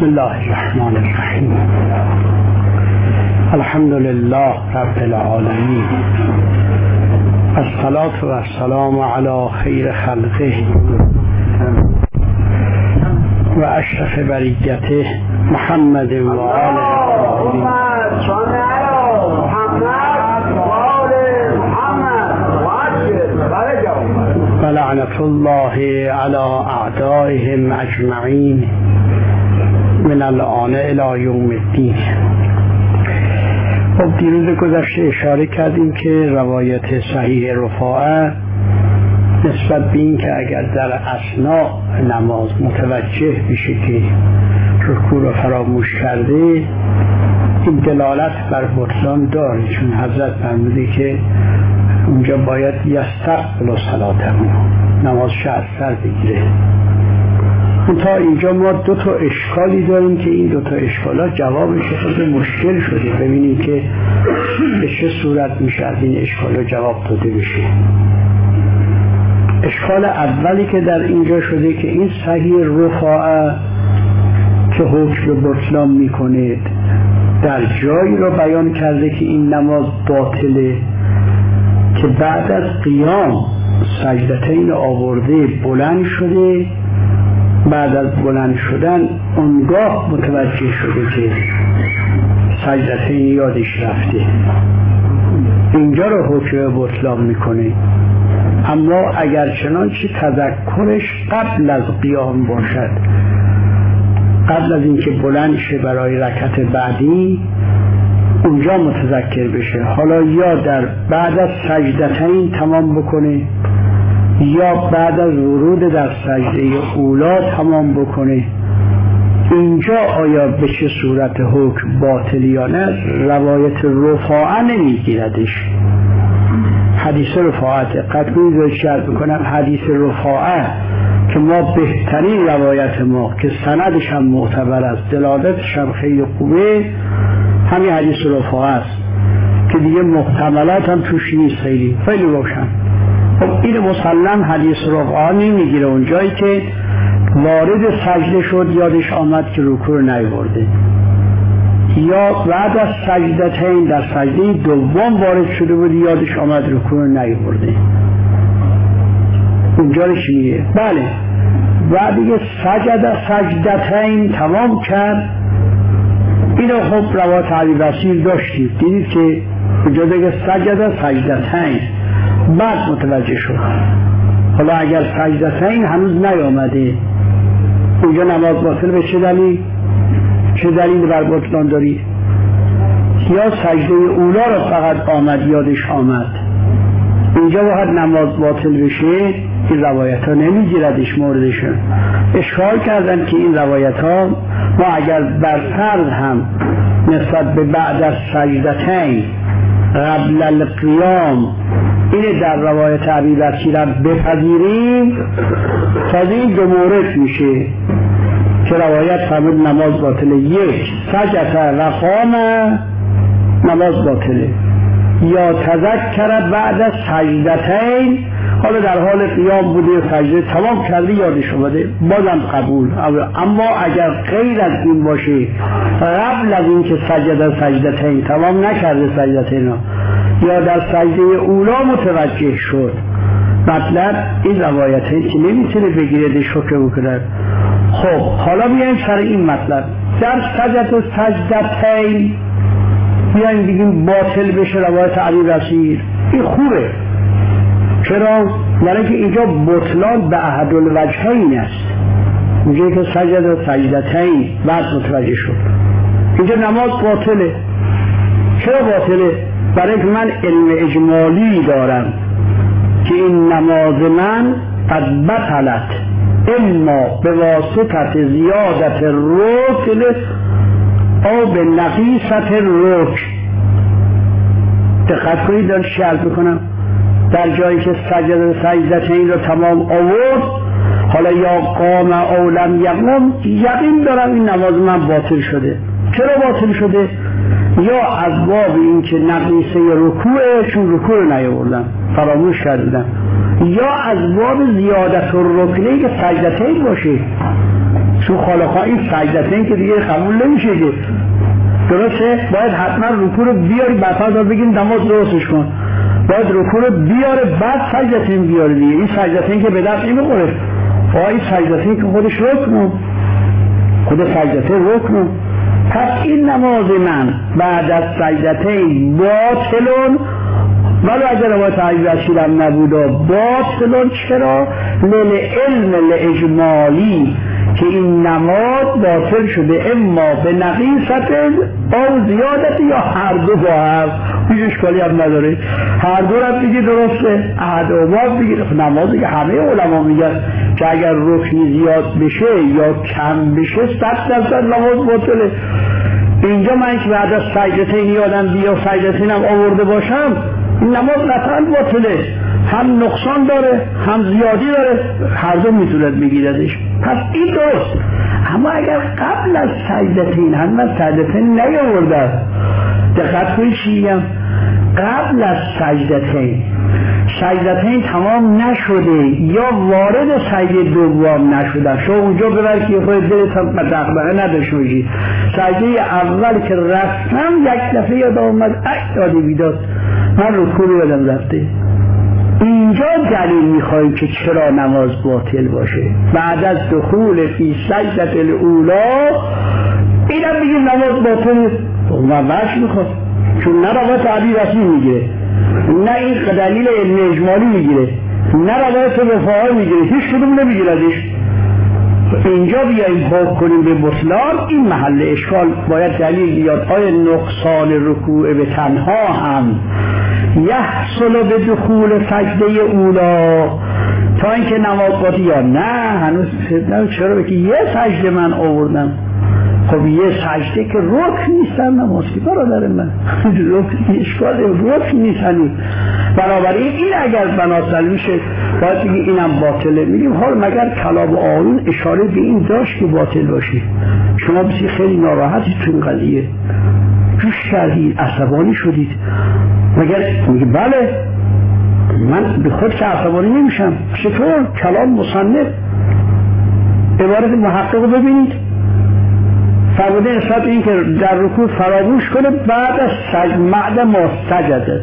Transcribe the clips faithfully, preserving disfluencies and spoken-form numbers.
بسم الله الرحمن الرحیم. الحمد لله رب العالمین، الصلاة و السلام علی خیر خلقه و اشرف بریته محمد و آله الطاهرین و لعنت الله علی اعدائهم اجمعین من الآن الی یوم الدین. خب دیروز گذشته اشاره کردیم که روایت صحیح رفاعه نسبت به این که اگر در اثناء نماز متوجه بشه که رکوع رو فراموش کرده، این دلالت بر بطلان داره، چون حضرت فرموده که اونجا باید یستقبل صلاته، نمازش از سر بگیره. تا اینجا ما دو تا اشکالی داریم که این دو تا اشکالات جوابش خود مشکل شده. ببینید که به چه صورت میشه از این اشکالات جواب داده بشه. اشکال اولی که در اینجا شده که این صحیح رفاعه که حکم بطلان میکنه در جایی را بیان کرده که این نماز باطله که بعد از قیام سجدتین آورده بلند شده، بعد از بلند شدن اونگاه متوجه شده که سجدتین یادش رفته، اینجا رو حکم بطلان میکنه. اما اگر چنانچه تذکرش قبل از قیام باشد، قبل از اینکه بلند شه برای رکعت بعدی، اونجا متذکر بشه، حالا یا در بعد از سجدتین تمام بکنه یا بعد از ورود در سجده اولا تمام بکنه، اینجا آیا به چه صورت حکم باطل یا نه روایت رفاعه نمیگیردش. حدیث رفاعه دقت کنید رو شرط بکنم، حدیث رفاعه که ما بهترین روایت ما که سندش هم معتبر است، دلالتش هم خیلی خوبه، همین حدیث رفاعه است که دیگه محتملات هم توش نیست، خیلی خیلی روشن. خب این مسلم حدیث رفاعه نمیگیره اونجایی که وارد سجده شد یادش آمد که رکوع نیاورده، یا بعد از سجدتین در سجده دوم وارد شده بود یادش آمد رکوع نیاورده، اونجا رو چیه؟ بله، بعد دیگه سجد سجدتین تمام کرد. اینو خب روایت علی بصیر داشتید، دیدید که اونجا دیگه سجد سجدتین بعد متوجه شد. حالا اگر سجدتین هنوز نیامده، اونجا نماز باطل به چه دلیل؟ چه دلیل بر بطلان دارید؟ یا سجده اولا رو فقط آمد یادش آمد، اینجا باید نماز باطل بشه. این روایت ها نمیگیردش موردشون. اشکال کردن که این روایت ها ما اگر بر فرض هم نسبت به بعد از سجدتین قبل القیام اینه در روایت ابی بصیر بپذیریم، تازه این دو مورد میشه که روایت فرمود نماز باطله. یک، سجد و قام نماز باطله، یا تذکر بعد از سجدتین، حالا در حال قیام بوده سجده تمام کرده یادش اومده، بازم قبول. اما اگر غیر از این باشه، قبل از این که سجده سجدتین تمام نکرده سجدتین یا در سجده اولا متوجه شد، مطلب این روایتین که نمیتونه بگیردش حکم بکنه. خب حالا بیایم سر این مطلب، در سجده سجدتین بیایم بگیم باطل بشه روایت علی بصیر، این خوبه. چرا؟ یعنی که اینجا بطلان به احد الوجهین است، اونجایی که سجده سجدتین بعد متوجه شد، اینجا نماز باطله. چرا باطله؟ برای که من علم اجمالی دارم که این نماز من قد بطلت اما به واسطت زیادت رکن او به نقیصت رکن. دقت کنید دارم شرط بکنم، در جایی که سجد سجدتین رو تمام آورد، حالا یا قام او لم یقوم، یقین دارم این نماز من باطل شده. چرا باطل شده؟ یا از باب این که نقیصه رکوعه، چون رکوع نیاوردم فراموش کردم، یا از باب زیادت الرکنه که سجدتین باشه. چون خالقا این سجدتین که دیگه قبول نمیشه که درسته، باید حتما رکوع رو بیاری بعد تا بگیم نماز درستش کن، باید رکوع رو بیاره بعد سجدتین بیاره دیگه. این سجدتین که به دست نمیخوره، این سجدتین که خودش رکنه، خود سجدتین رکنه. پس این نماز من بعد از سجدتین باطلون، ولی اگر روایت علی رسولم نبودا باطلون. چرا؟ لیل علم الاجمالی که این نماز باطل شده اما به نقیصت او زیادت یا هر دو با هم، هیچ اشکالی هم نداره، هر دو رو بگی درسته، احد و باز بگی. نمازی که همه علما میگن که اگر رکنی زیاد بشه یا کم بشه صد درصد نماز باطله. اینجا من که بعد از سجدتین یادم بیا سجدتینم آورده باشم، این نماز قطعا باطله، هم نقصان داره هم زیادی داره، هر دو میتوند بگیردش. پس این درست. اما اگر قبل از سجدتین هم من سجدتین نیاوردم، دقت کنید چی میگم، قبل از سجدتین سجدتین تمام نشده یا وارد سجده دوم نشدم، شما اونجا ببر که خود دلت هم دغدغه نداشته باشی، سجده اول که رفتم یک دفعه یاد آمد ای دادی بیداد من رکوع رو یادم رفته. اینجا دلیل میخواهیم که چرا نماز باطل باشه. بعد از دخول فی سجدة الاولی اینم بگیم نماز باطل، من وش میخواد، چون نه روایت علی رسول میگیره، نه این دلیل علم اجمالی میگیره، نه روایت رفاعی میگیره، هیچ کدوم نمیگیردش. اینجا بیاییم حکم کنیم به بطلان، این محل اشکال باید دلیل بیاد. آیا نقصان رکوع به تنها هم یحصل به دخول سجده اولا تا اینکه نماز باطل یا نه؟ هنوز نه. چرا؟ بگی یه سجده من آوردم، خب یه سجده که رکن نیستن نماز که برادر من رکن اشکال رکن نیستن. بنابراین این اگر بناسل میشه باید بگی اینم باطله. میگیم حال مگر کلام آیون اشاره به این داشت که باطل باشه؟ شما بسی خیلی ناراحتید تو این قضیه، جوش کردید، عصبانی شدید، مگر میگه بله من به خود که عصبانی نمیشم. چطور؟ کلام مصنف عبارت محقق رو ببینید، فرموده نسبت این که در رکوع فراموش کنه بعد از سجد بعد ما سجدت،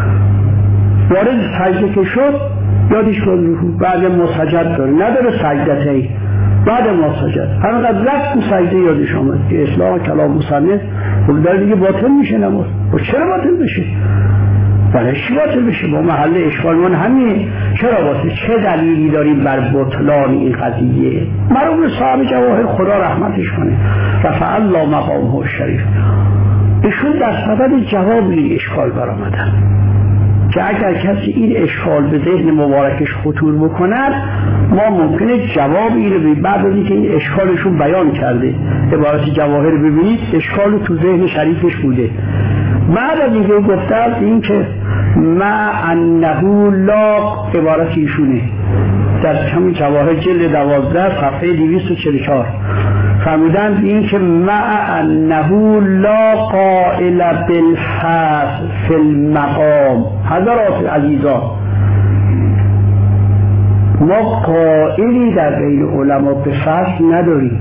وارد سجده که شد یادش کن رکوع بعد ما سجد داره، نداره سجدتین بعد ما سجد، همینقدر رفت سجده یادش آمد که اصلاح کلام مصنف خود در دیگه باطل میشه نماز. و چرا باطل بشه؟ برای چی باطل بشه؟ با محل اشکال من همین. چرا باطل؟ چه دلیلی داریم بر بطلان این قضیه؟ مرحوم صاحب جواهر خدا رحمتش کنه رفع الله مقامه الشریف، ایشون در صدد جواب این اشکال برآمدن که اگر کسی این اشکال به ذهن مبارکش خطور بکند ما ممکنه جواب اینو به بعد از اینکه این اشکالشون بیان کرده عبارت جواهر ببینید اشکال تو ذهن شریفش بوده، بعد از اینکه گفته است این که ما انه لا عبارت ایشونه در همین جواهر جلد دوازده صفحه دویست و چهل و چهار فرمودند این که ما انه لا قائل بالحذف فی المقام. حضرات عزیزان ما قائلی در بین علما به فصل نداریم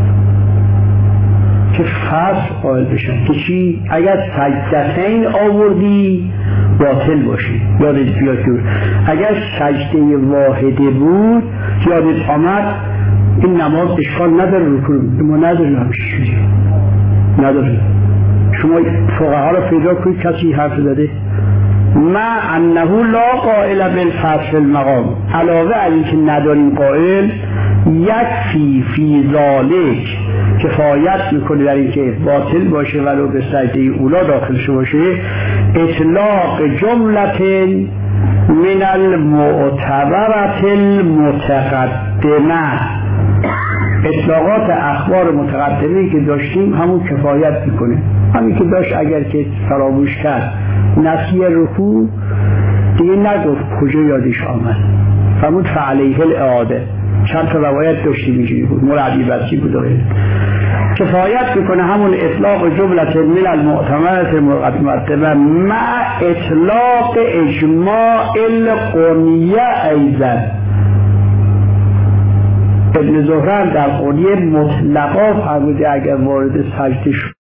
که فصل قائل بشن که چی؟ اگر سجدتین آوردی باطل باشی، یادت بیاد دور. اگر سجده واحده بود یادت آمد این نماز اشکال نداره، رکوع ما نداریم، همیشه چیزی نداریم. شما فقها رو پیدا کنید کسی حرف زده ما انه لا قائل بالفصل المقام، علاوه از اینکه نداریم قائل یکفی فی ذالک کفایت میکنه در اینکه باطل باشه ولو به سجده اولا داخل شده باشه اطلاق جملت من المعتبرت المتقدمه، اطلاقات اخبار متقدمی که داشتیم همون کفایت میکنه. همین که داشت اگر که فراموش کرد نسی رکوع دیگه نگفت کجا یادش آمد، فرمود فعلیه الاعاده. چند تا روایت داشتیم اینجوری بود، مرعبی بسی بود داره. کفایت میکنه همون اطلاق جملت من المعتمرت المقدمه مع اطلاق اجماع القنیه ایضا، ابن زهره در قولیه مطلقا فرموده اگر وارد سجده شد